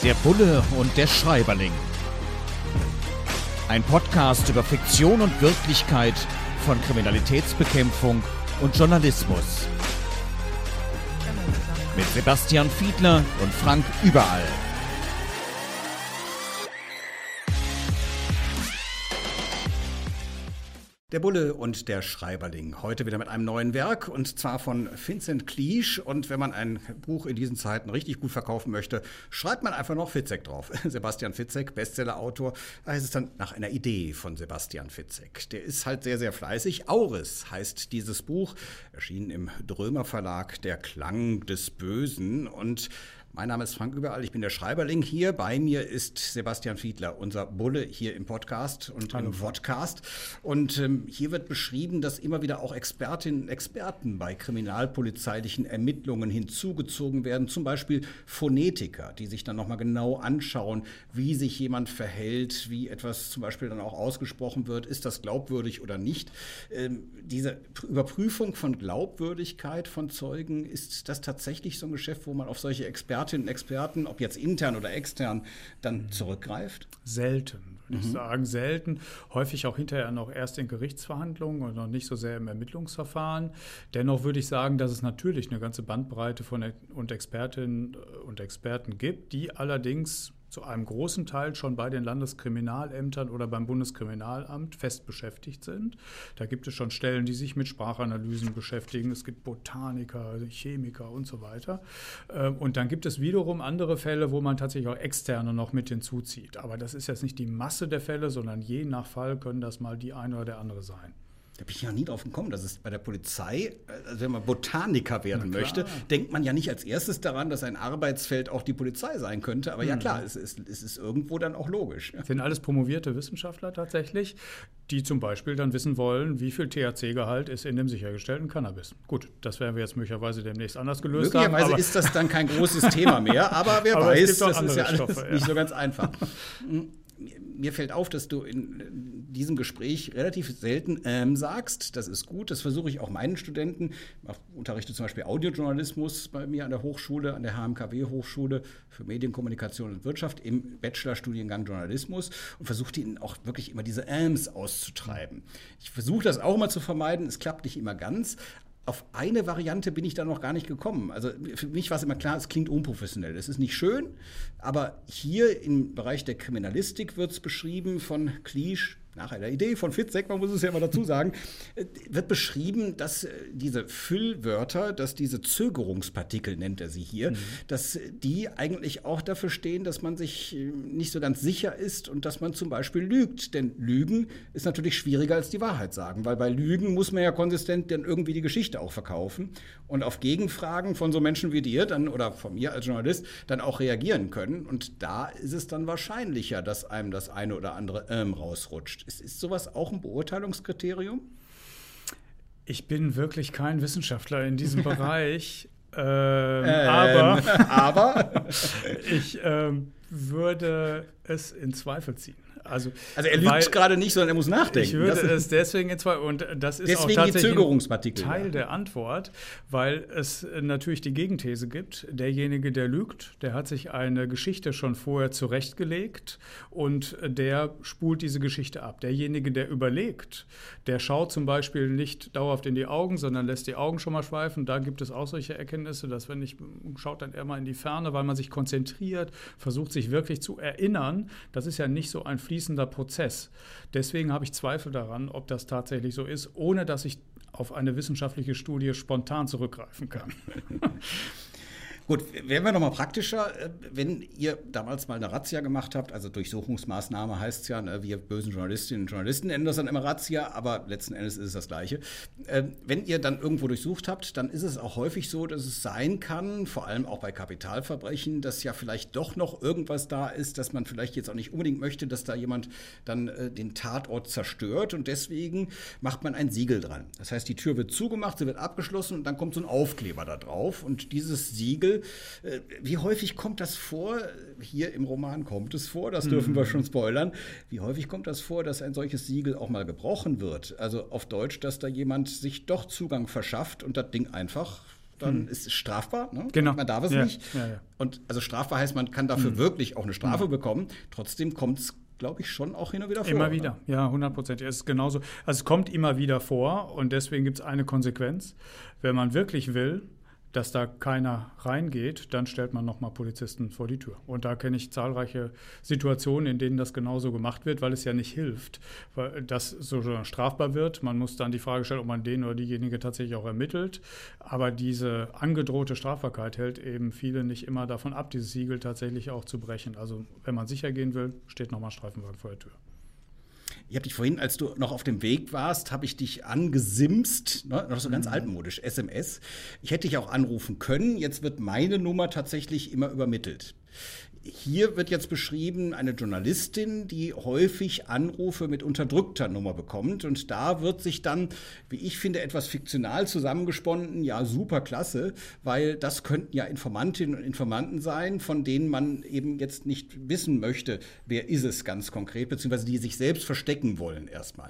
Der Bulle und der Schreiberling. Ein Podcast über Fiktion und Wirklichkeit von Kriminalitätsbekämpfung und Journalismus. Mit Sebastian Fiedler und Frank Überall. Der Bulle und der Schreiberling. Heute wieder mit einem neuen Werk, und zwar von Vincent Cleage. Und wenn man ein Buch in diesen Zeiten richtig gut verkaufen möchte, schreibt man einfach noch Fitzek drauf. Sebastian Fitzek, Bestsellerautor. Da heißt es dann nach einer Idee von Sebastian Fitzek. Der ist halt sehr, sehr fleißig. Auris heißt dieses Buch, erschienen im Drömer Verlag, Der Klang des Bösen. Und mein Name ist Frank Überall, ich bin der Schreiberling hier. Bei mir ist Sebastian Fiedler, unser Bulle hier im Podcast und im Vodcast. Und hier wird beschrieben, dass immer wieder auch Expertinnen und Experten bei kriminalpolizeilichen Ermittlungen hinzugezogen werden. Zum Beispiel Phonetiker, die sich dann nochmal genau anschauen, wie sich jemand verhält, wie etwas zum Beispiel dann auch ausgesprochen wird. Ist das glaubwürdig oder nicht? Diese Überprüfung von Glaubwürdigkeit von Zeugen, ist das tatsächlich so ein Geschäft, wo man auf solche Expertinnen und Experten, ob jetzt intern oder extern, dann zurückgreift? Selten, würde ich sagen, selten. Häufig auch hinterher noch erst in Gerichtsverhandlungen und noch nicht so sehr im Ermittlungsverfahren. Dennoch würde ich sagen, dass es natürlich eine ganze Bandbreite von Expertinnen und Experten gibt, die allerdings zu einem großen Teil schon bei den Landeskriminalämtern oder beim Bundeskriminalamt fest beschäftigt sind. Da gibt es schon Stellen, die sich mit Sprachanalysen beschäftigen. Es gibt Botaniker, Chemiker und so weiter. Und dann gibt es wiederum andere Fälle, wo man tatsächlich auch Externe noch mit hinzuzieht. Aber das ist jetzt nicht die Masse der Fälle, sondern je nach Fall können das mal die eine oder der andere sein. Da bin ich noch nie drauf gekommen, dass es bei der Polizei, also wenn man Botaniker werden möchte, denkt man ja nicht als erstes daran, dass ein Arbeitsfeld auch die Polizei sein könnte. Aber ja klar, es ist irgendwo dann auch logisch. Das sind alles promovierte Wissenschaftler tatsächlich, die zum Beispiel dann wissen wollen, wie viel THC-Gehalt ist in dem sichergestellten Cannabis. Gut, das werden wir jetzt möglicherweise demnächst anders gelöst haben. Möglicherweise ist das dann kein großes Thema mehr, aber wer weiß, das ist ja alles nicht so ganz einfach. Mir fällt auf, dass du in diesem Gespräch relativ selten sagst. Das ist gut, das versuche ich auch meinen Studenten. Ich unterrichte zum Beispiel Audiojournalismus bei mir an der Hochschule, an der HMKW-Hochschule für Medienkommunikation und Wirtschaft im Bachelorstudiengang Journalismus und versuche ihnen auch wirklich immer diese auszutreiben. Ich versuche das auch immer zu vermeiden, es klappt nicht immer ganz. Auf eine Variante bin ich da noch gar nicht gekommen. Also für mich war es immer klar, es klingt unprofessionell. Es ist nicht schön, aber hier im Bereich der Kriminalistik wird es beschrieben von Cleage, nach einer Idee von Fitzek, man muss es ja immer dazu sagen, wird beschrieben, dass diese Füllwörter, dass diese Zögerungspartikel, nennt er sie hier, dass die eigentlich auch dafür stehen, dass man sich nicht so ganz sicher ist und dass man zum Beispiel lügt. Denn Lügen ist natürlich schwieriger als die Wahrheit sagen, weil bei Lügen muss man ja konsistent dann irgendwie die Geschichte auch verkaufen und auf Gegenfragen von so Menschen wie dir dann oder von mir als Journalist dann auch reagieren können. Und da ist es dann wahrscheinlicher, dass einem das eine oder andere rausrutscht. Ist sowas auch ein Beurteilungskriterium? Ich bin wirklich kein Wissenschaftler in diesem Bereich, aber ich würde es in Zweifel ziehen. Also er lügt gerade nicht, sondern er muss nachdenken. Ich würde es deswegen in Zweifel, und das ist deswegen auch tatsächlich ein Teil der Antwort, weil es natürlich die Gegenthese gibt. Derjenige, der lügt, der hat sich eine Geschichte schon vorher zurechtgelegt und der spult diese Geschichte ab. Derjenige, der überlegt, der schaut zum Beispiel nicht dauerhaft in die Augen, sondern lässt die Augen schon mal schweifen. Da gibt es auch solche Erkenntnisse, dass schaut dann eher mal in die Ferne, weil man sich konzentriert, versucht sich wirklich zu erinnern. Das ist ja nicht so ein fließender Prozess. Deswegen habe ich Zweifel daran, ob das tatsächlich so ist, ohne dass ich auf eine wissenschaftliche Studie spontan zurückgreifen kann. Gut, werden wir nochmal praktischer. Wenn ihr damals mal eine Razzia gemacht habt, also Durchsuchungsmaßnahme heißt es ja, ne, wir bösen Journalistinnen und Journalisten nennen das dann immer Razzia, aber letzten Endes ist es das Gleiche. Wenn ihr dann irgendwo durchsucht habt, dann ist es auch häufig so, dass es sein kann, vor allem auch bei Kapitalverbrechen, dass ja vielleicht doch noch irgendwas da ist, dass man vielleicht jetzt auch nicht unbedingt möchte, dass da jemand dann den Tatort zerstört, und deswegen macht man ein Siegel dran. Das heißt, die Tür wird zugemacht, sie wird abgeschlossen und dann kommt so ein Aufkleber da drauf, und dieses Siegel, wie häufig kommt das vor? Hier im Roman kommt es vor, das dürfen wir schon spoilern. Wie häufig kommt das vor, dass ein solches Siegel auch mal gebrochen wird? Also auf Deutsch, dass da jemand sich doch Zugang verschafft und das Ding einfach dann ist es strafbar. Ne? Genau. Man darf es nicht. Ja. Und also strafbar heißt, man kann dafür wirklich auch eine Strafe bekommen. Trotzdem kommt es, glaube ich, schon auch hin und wieder vor. Immer wieder, ja, 100%. Es ist genauso. Also es kommt immer wieder vor und deswegen gibt es eine Konsequenz. Wenn man wirklich will, dass da keiner reingeht, dann stellt man nochmal Polizisten vor die Tür. Und da kenne ich zahlreiche Situationen, in denen das genauso gemacht wird, weil es ja nicht hilft, weil das so strafbar wird. Man muss dann die Frage stellen, ob man den oder diejenige tatsächlich auch ermittelt. Aber diese angedrohte Strafbarkeit hält eben viele nicht immer davon ab, dieses Siegel tatsächlich auch zu brechen. Also wenn man sicher gehen will, steht nochmal Streifenwagen vor der Tür. Ich habe dich vorhin, als du noch auf dem Weg warst, habe ich dich angesimst, ne? Noch so ganz altmodisch, SMS. Ich hätte dich auch anrufen können. Jetzt wird meine Nummer tatsächlich immer übermittelt. Hier wird jetzt beschrieben, eine Journalistin, die häufig Anrufe mit unterdrückter Nummer bekommt. Und da wird sich dann, wie ich finde, etwas fiktional zusammengesponnen. Ja, super klasse, weil das könnten ja Informantinnen und Informanten sein, von denen man eben jetzt nicht wissen möchte, wer ist es ganz konkret, beziehungsweise die sich selbst verstecken wollen erstmal.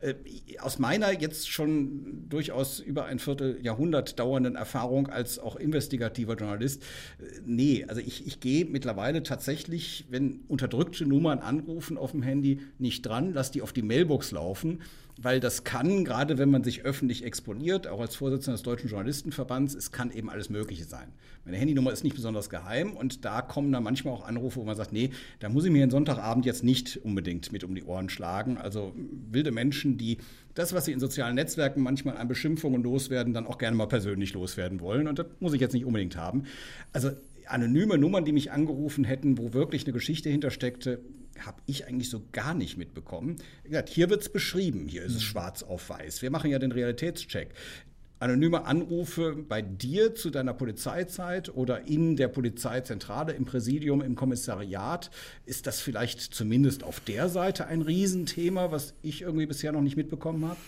Aus meiner jetzt schon durchaus über ein Vierteljahrhundert dauernden Erfahrung als auch investigativer Journalist, also ich gehe mittlerweile tatsächlich, wenn unterdrückte Nummern anrufen auf dem Handy, nicht dran, lass die auf die Mailbox laufen, weil das kann, gerade wenn man sich öffentlich exponiert, auch als Vorsitzender des Deutschen Journalistenverbands, es kann eben alles Mögliche sein. Meine Handynummer ist nicht besonders geheim und da kommen dann manchmal auch Anrufe, wo man sagt, nee, da muss ich mir einen Sonntagabend jetzt nicht unbedingt mit um die Ohren schlagen. Also wilde Menschen, die das, was sie in sozialen Netzwerken manchmal an Beschimpfungen loswerden, dann auch gerne mal persönlich loswerden wollen und das muss ich jetzt nicht unbedingt haben. Also anonyme Nummern, die mich angerufen hätten, wo wirklich eine Geschichte hintersteckte, habe ich eigentlich so gar nicht mitbekommen. Hier wird es beschrieben, hier ist es schwarz auf weiß. Wir machen ja den Realitätscheck. Anonyme Anrufe bei dir zu deiner Polizeizeit oder in der Polizeizentrale, im Präsidium, im Kommissariat, ist das vielleicht zumindest auf der Seite ein Riesenthema, was ich irgendwie bisher noch nicht mitbekommen habe?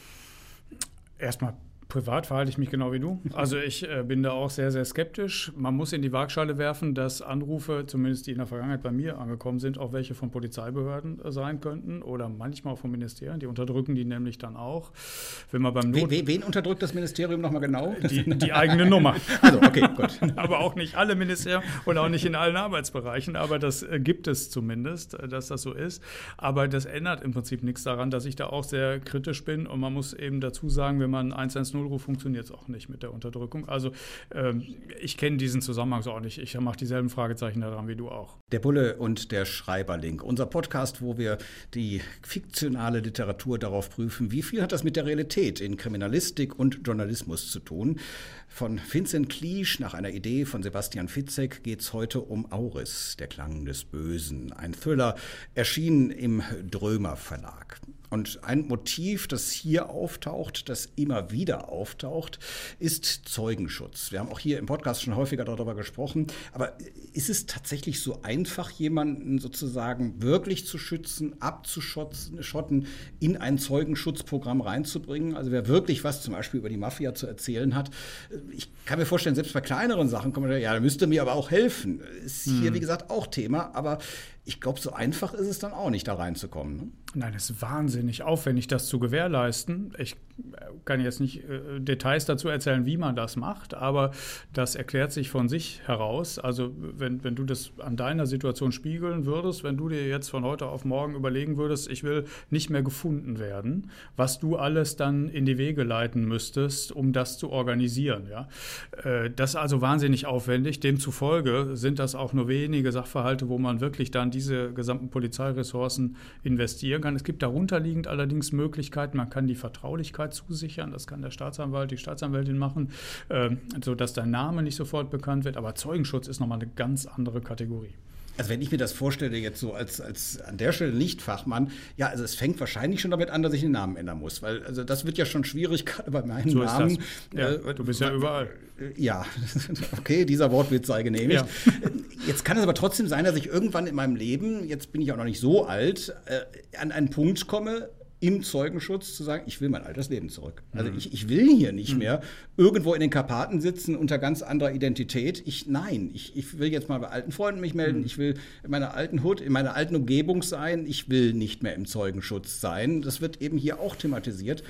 Erstmal privat verhalte ich mich genau wie du. Also ich bin da auch sehr, sehr skeptisch. Man muss in die Waagschale werfen, dass Anrufe, zumindest die in der Vergangenheit bei mir angekommen sind, auch welche von Polizeibehörden sein könnten oder manchmal auch von Ministerien. Die unterdrücken die nämlich dann auch. Wenn man beim Wen unterdrückt das Ministerium nochmal genau? Die eigene Nummer. Also, okay, gut. Aber auch nicht alle Ministerien und auch nicht in allen Arbeitsbereichen. Aber das gibt es zumindest, dass das so ist. Aber das ändert im Prinzip nichts daran, dass ich da auch sehr kritisch bin. Und man muss eben dazu sagen, wenn man 110 Ruf funktioniert es auch nicht mit der Unterdrückung. Also ich kenne diesen Zusammenhang so auch nicht. Ich mache dieselben Fragezeichen daran wie du auch. Der Bulle und der Schreiberling. Unser Podcast, wo wir die fiktionale Literatur darauf prüfen, wie viel hat das mit der Realität in Kriminalistik und Journalismus zu tun. Von Vincent Cleage nach einer Idee von Sebastian Fitzek geht es heute um Auris, der Klang des Bösen. Ein Thriller, erschienen im Drömer Verlag. Und ein Motiv, das hier auftaucht, das immer wieder auftaucht, ist Zeugenschutz. Wir haben auch hier im Podcast schon häufiger darüber gesprochen. Aber ist es tatsächlich so einfach, jemanden sozusagen wirklich zu schützen, abzuschotten, in ein Zeugenschutzprogramm reinzubringen? Also wer wirklich was zum Beispiel über die Mafia zu erzählen hat. Ich kann mir vorstellen, selbst bei kleineren Sachen kommt man, ja, da müsste mir aber auch helfen. Ist hier, wie gesagt, auch Thema. Aber ich glaube, so einfach ist es dann auch nicht, da reinzukommen. Ne? Nein, es ist wahnsinnig aufwendig, das zu gewährleisten. Ich kann jetzt nicht Details dazu erzählen, wie man das macht, aber das erklärt sich von sich heraus. Also wenn du das an deiner Situation spiegeln würdest, wenn du dir jetzt von heute auf morgen überlegen würdest, ich will nicht mehr gefunden werden, was du alles dann in die Wege leiten müsstest, um das zu organisieren. Ja? Das ist also wahnsinnig aufwendig. Demzufolge sind das auch nur wenige Sachverhalte, wo man wirklich dann diese gesamten Polizeiressourcen investieren kann. Es gibt darunterliegend allerdings Möglichkeiten, man kann die Vertraulichkeit zusichern, das kann der Staatsanwalt, die Staatsanwältin machen, sodass der Name nicht sofort bekannt wird, aber Zeugenschutz ist nochmal eine ganz andere Kategorie. Also wenn ich mir das vorstelle, jetzt so als an der Stelle Nicht-Fachmann, ja, also es fängt wahrscheinlich schon damit an, dass ich den Namen ändern muss, weil also das wird ja schon schwierig, gerade bei meinem Namen. Ist das. Ja, du bist ja überall. Ja, okay, dieser Wortwitz sei genehmigt. Ja. Jetzt kann es aber trotzdem sein, dass ich irgendwann in meinem Leben, jetzt bin ich auch noch nicht so alt, an einen Punkt komme, im Zeugenschutz zu sagen, ich will mein altes Leben zurück. Also ich will hier nicht mehr irgendwo in den Karpaten sitzen unter ganz anderer Identität. Ich will jetzt mal bei alten Freunden mich melden. Ich will in meiner alten Hut, in meiner alten Umgebung sein. Ich will nicht mehr im Zeugenschutz sein. Das wird eben hier auch thematisiert.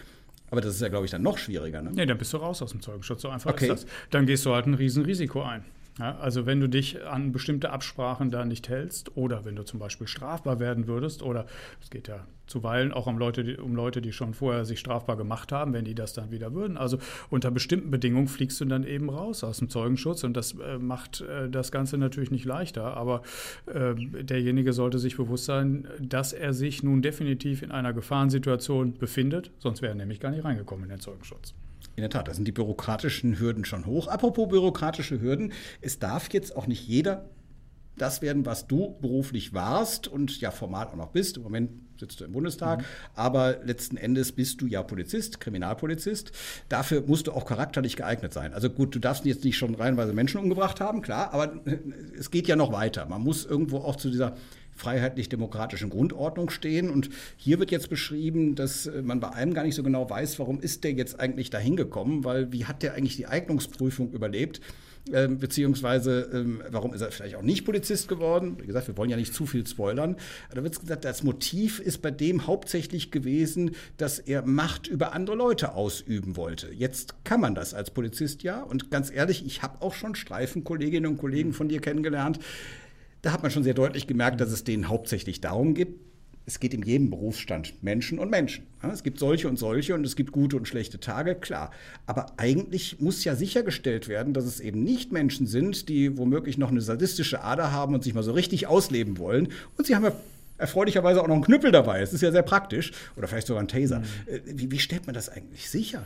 Aber das ist ja, glaube ich, dann noch schwieriger, ne? Nee, dann bist du raus aus dem Zeugenschutz. So einfach ist das. Dann gehst du halt ein Riesenrisiko ein. Ja, also wenn du dich an bestimmte Absprachen da nicht hältst oder wenn du zum Beispiel strafbar werden würdest oder es geht ja zuweilen auch um Leute, die schon vorher sich strafbar gemacht haben, wenn die das dann wieder würden. Also unter bestimmten Bedingungen fliegst du dann eben raus aus dem Zeugenschutz und das macht das Ganze natürlich nicht leichter, aber derjenige sollte sich bewusst sein, dass er sich nun definitiv in einer Gefahrensituation befindet, sonst wäre er nämlich gar nicht reingekommen in den Zeugenschutz. In der Tat, da sind die bürokratischen Hürden schon hoch. Apropos bürokratische Hürden, es darf jetzt auch nicht jeder das werden, was du beruflich warst und ja formal auch noch bist. Im Moment sitzt du im Bundestag, aber letzten Endes bist du ja Polizist, Kriminalpolizist. Dafür musst du auch charakterlich geeignet sein. Also gut, du darfst jetzt nicht schon reihenweise Menschen umgebracht haben, klar, aber es geht ja noch weiter. Man muss irgendwo auch zu dieser freiheitlich-demokratischen Grundordnung stehen. Und hier wird jetzt beschrieben, dass man bei einem gar nicht so genau weiß, warum ist der jetzt eigentlich dahin gekommen, weil wie hat der eigentlich die Eignungsprüfung überlebt? Beziehungsweise warum ist er vielleicht auch nicht Polizist geworden? Wie gesagt, wir wollen ja nicht zu viel spoilern. Da wird gesagt, das Motiv ist bei dem hauptsächlich gewesen, dass er Macht über andere Leute ausüben wollte. Jetzt kann man das als Polizist ja. Und ganz ehrlich, ich habe auch schon Streifenkolleginnen und Kollegen von dir kennengelernt. Da hat man schon sehr deutlich gemerkt, dass es denen hauptsächlich darum geht, es geht in jedem Berufsstand Menschen und Menschen. Es gibt solche und es gibt gute und schlechte Tage, klar. Aber eigentlich muss ja sichergestellt werden, dass es eben nicht Menschen sind, die womöglich noch eine sadistische Ader haben und sich mal so richtig ausleben wollen. Und sie haben ja erfreulicherweise auch noch einen Knüppel dabei. Das ist ja sehr praktisch. Oder vielleicht sogar einen Taser. Wie stellt man das eigentlich sicher?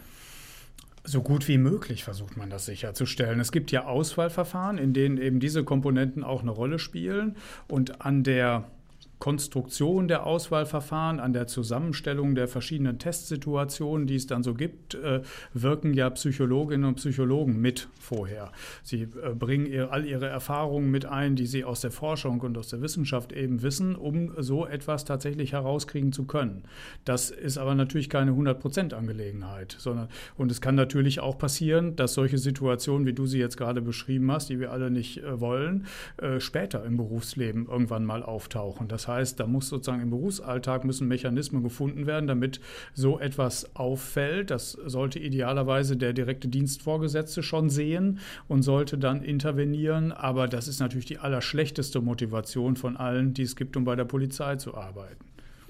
So gut wie möglich versucht man das sicherzustellen. Es gibt ja Auswahlverfahren, in denen eben diese Komponenten auch eine Rolle spielen. Und an der Konstruktion der Auswahlverfahren, an der Zusammenstellung der verschiedenen Testsituationen, die es dann so gibt, wirken ja Psychologinnen und Psychologen mit vorher. Sie bringen all ihre Erfahrungen mit ein, die sie aus der Forschung und aus der Wissenschaft eben wissen, um so etwas tatsächlich herauskriegen zu können. Das ist aber natürlich keine 100%-Angelegenheit, und es kann natürlich auch passieren, dass solche Situationen, wie du sie jetzt gerade beschrieben hast, die wir alle nicht wollen, später im Berufsleben irgendwann mal auftauchen. Das heißt, da muss sozusagen im Berufsalltag müssen Mechanismen gefunden werden, damit so etwas auffällt. Das sollte idealerweise der direkte Dienstvorgesetzte schon sehen und sollte dann intervenieren. Aber das ist natürlich die allerschlechteste Motivation von allen, die es gibt, um bei der Polizei zu arbeiten.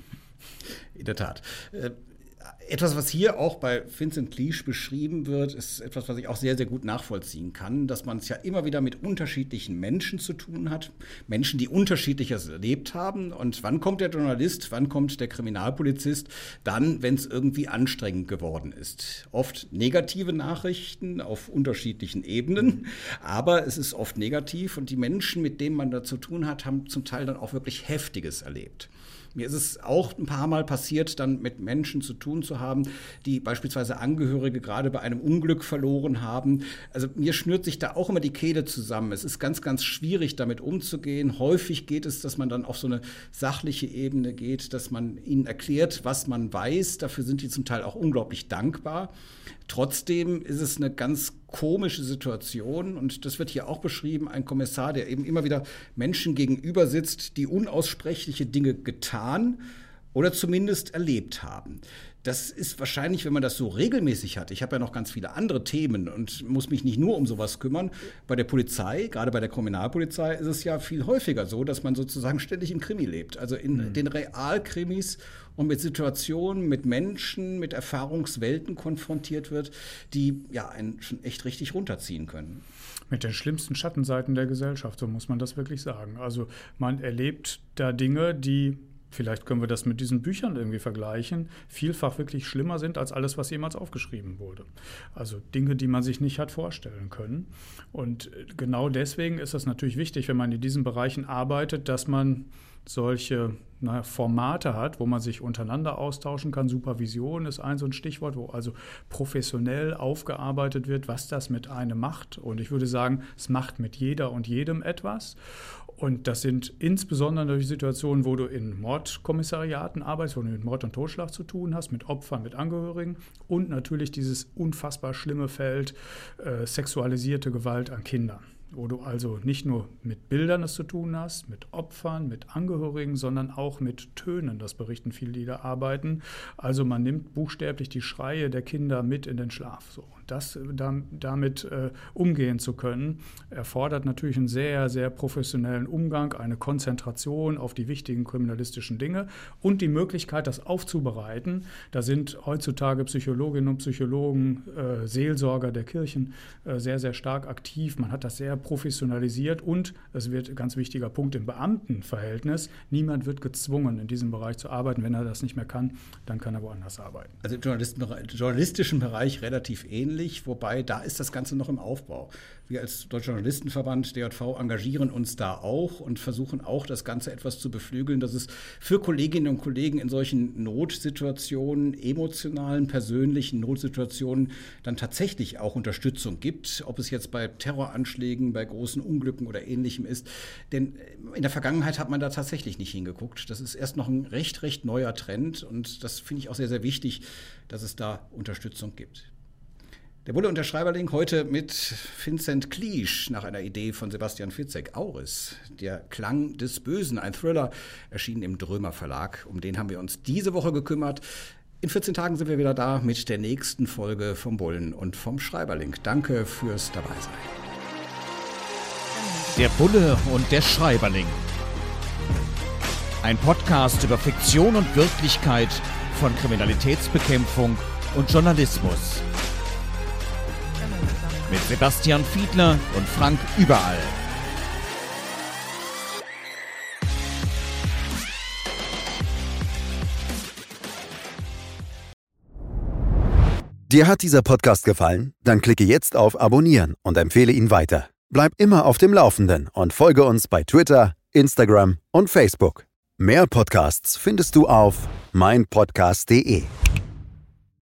In der Tat. Etwas, was hier auch bei Vincent Cleage beschrieben wird, ist etwas, was ich auch sehr, sehr gut nachvollziehen kann, dass man es ja immer wieder mit unterschiedlichen Menschen zu tun hat. Menschen, die Unterschiedliches erlebt haben. Und wann kommt der Journalist, wann kommt der Kriminalpolizist? Dann, wenn es irgendwie anstrengend geworden ist. Oft negative Nachrichten auf unterschiedlichen Ebenen, aber es ist oft negativ. Und die Menschen, mit denen man da zu tun hat, haben zum Teil dann auch wirklich Heftiges erlebt. Mir ist es auch ein paar Mal passiert, dann mit Menschen zu tun zu haben, die beispielsweise Angehörige gerade bei einem Unglück verloren haben. Also mir schnürt sich da auch immer die Kehle zusammen. Es ist ganz, ganz schwierig, damit umzugehen. Häufig geht es, dass man dann auf so eine sachliche Ebene geht, dass man ihnen erklärt, was man weiß. Dafür sind die zum Teil auch unglaublich dankbar. Trotzdem ist es eine ganz komische Situation und das wird hier auch beschrieben, ein Kommissar, der eben immer wieder Menschen gegenüber sitzt, die unaussprechliche Dinge getan oder zumindest erlebt haben. Das ist wahrscheinlich, wenn man das so regelmäßig hat. Ich habe ja noch ganz viele andere Themen und muss mich nicht nur um sowas kümmern. Bei der Polizei, gerade bei der Kriminalpolizei, ist es ja viel häufiger so, dass man sozusagen ständig im Krimi lebt. Also in den Realkrimis und mit Situationen, mit Menschen, mit Erfahrungswelten konfrontiert wird, die ja einen schon echt richtig runterziehen können. Mit den schlimmsten Schattenseiten der Gesellschaft, so muss man das wirklich sagen. Also man erlebt da Dinge, die, vielleicht können wir das mit diesen Büchern irgendwie vergleichen, vielfach wirklich schlimmer sind als alles, was jemals aufgeschrieben wurde. Also Dinge, die man sich nicht hat vorstellen können. Und genau deswegen ist es natürlich wichtig, wenn man in diesen Bereichen arbeitet, dass man solche Formate hat, wo man sich untereinander austauschen kann. Supervision ist so ein Stichwort, wo also professionell aufgearbeitet wird, was das mit einem macht. Und ich würde sagen, es macht mit jeder und jedem etwas. Und das sind insbesondere die Situationen, wo du in Mordkommissariaten arbeitest, wo du mit Mord und Totschlag zu tun hast, mit Opfern, mit Angehörigen und natürlich dieses unfassbar schlimme Feld sexualisierte Gewalt an Kindern. wo du also nicht nur mit Bildern es zu tun hast, mit Opfern, mit Angehörigen, sondern auch mit Tönen. Das berichten viele, die da arbeiten. Also man nimmt buchstäblich die Schreie der Kinder mit in den Schlaf. So. Das damit umgehen zu können, erfordert natürlich einen sehr, sehr professionellen Umgang, eine Konzentration auf die wichtigen kriminalistischen Dinge und die Möglichkeit, das aufzubereiten. Da sind heutzutage Psychologinnen und Psychologen, Seelsorger der Kirchen sehr, sehr stark aktiv. Man hat das sehr professionalisiert und es wird ein ganz wichtiger Punkt im Beamtenverhältnis. Niemand wird gezwungen, in diesem Bereich zu arbeiten. Wenn er das nicht mehr kann, dann kann er woanders arbeiten. Also im journalistischen Bereich relativ ähnlich, wobei da ist das Ganze noch im Aufbau. Wir als Deutscher Journalistenverband, DJV, engagieren uns da auch und versuchen auch, das Ganze etwas zu beflügeln, dass es für Kolleginnen und Kollegen in solchen Notsituationen, emotionalen, persönlichen Notsituationen dann tatsächlich auch Unterstützung gibt, ob es jetzt bei Terroranschlägen, bei großen Unglücken oder Ähnlichem ist. Denn in der Vergangenheit hat man da tatsächlich nicht hingeguckt. Das ist erst noch ein recht neuer Trend und das finde ich auch sehr, sehr wichtig, dass es da Unterstützung gibt. Der Bulle und der Schreiberling heute mit Vincent Kliesch nach einer Idee von Sebastian Fitzek. Auris, der Klang des Bösen, ein Thriller, erschienen im Drömer Verlag. Um den haben wir uns diese Woche gekümmert. In 14 Tagen sind wir wieder da mit der nächsten Folge vom Bullen und vom Schreiberling. Danke fürs Dabeisein. Der Bulle und der Schreiberling. Ein Podcast über Fiktion und Wirklichkeit von Kriminalitätsbekämpfung und Journalismus. Mit Sebastian Fiedler und Frank Überall. Dir hat dieser Podcast gefallen? Dann klicke jetzt auf Abonnieren und empfehle ihn weiter. Bleib immer auf dem Laufenden und folge uns bei Twitter, Instagram und Facebook. Mehr Podcasts findest du auf meinpodcast.de.